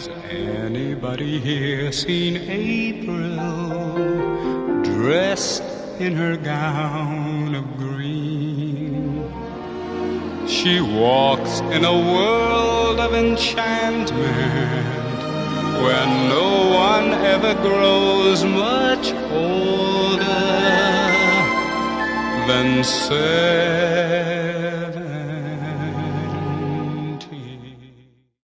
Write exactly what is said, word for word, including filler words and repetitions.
Has anybody here seen April dressed in her gown of green? She walks in a world of enchantment where no one ever grows much older than say